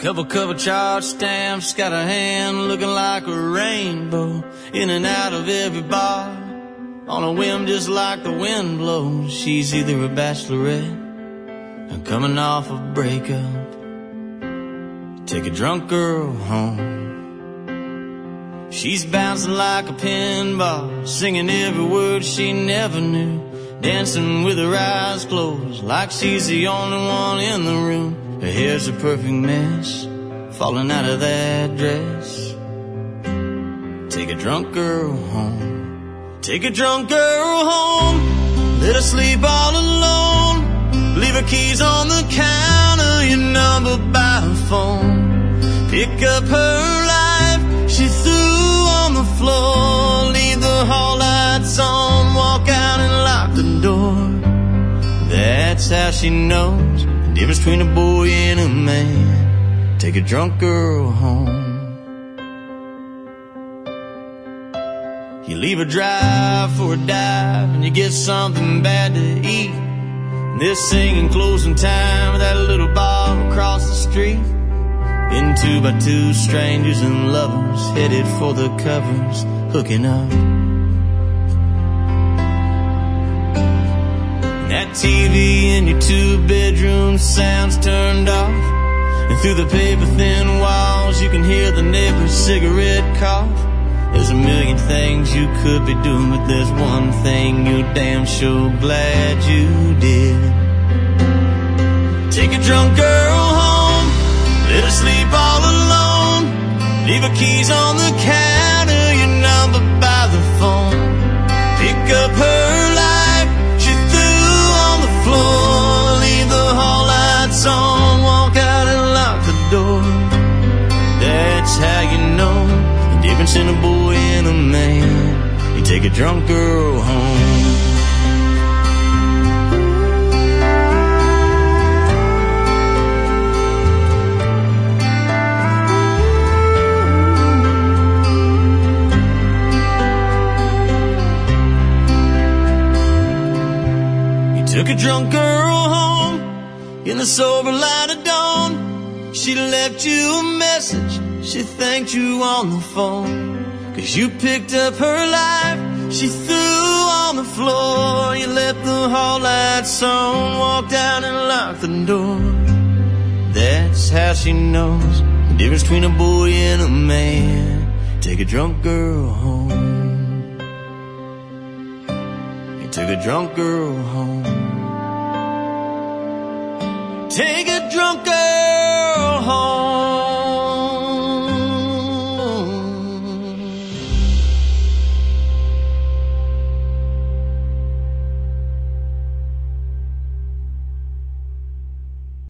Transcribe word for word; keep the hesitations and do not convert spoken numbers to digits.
Couple couple charge stamps, got her hand looking like a rainbow. In and out of every bar, on a whim just like the wind blows. She's either a bachelorette or coming off a breakup. Take a drunk girl home. She's bouncing like a pinball, singing every word she never knew, dancing with her eyes closed like she's the only one in the room. Her hair's a perfect mess, falling out of that dress. Take a drunk girl home. Take a drunk girl home. Let her sleep all alone. Leave her keys on the counter, your number by phone. Pick up her life she threw on the floor. Leave the hall lights on, walk out and lock the door. That's how she knows the difference between a boy and a man. Take a drunk girl home. You leave her drive for a dive, and you get something bad to eat. They're singing closing time at that little bar across the street. Been two by two strangers and lovers headed for the covers, hooking up. That T V in your two-bedroom sounds turned off, and through the paper-thin walls you can hear the neighbor's cigarette cough. There's a million things you could be doing, but there's one thing you're damn sure glad you did. Take a drunk girl home, let her sleep all alone. Leave her keys on the counter, your number by the phone. Pick up her life she threw on the floor. Leave the hall lights on, walk out and lock the door. That's how you know the difference in a boy and a man. You take a drunk girl home. Took a drunk girl home in the sober light of dawn. She left you a message, she thanked you on the phone. Cause you picked up her life, she threw on the floor. You left the hall lights on, walked out and locked the door. That's how she knows the difference between a boy and a man. Take a drunk girl home. You took a drunk girl home. Take a drunk girl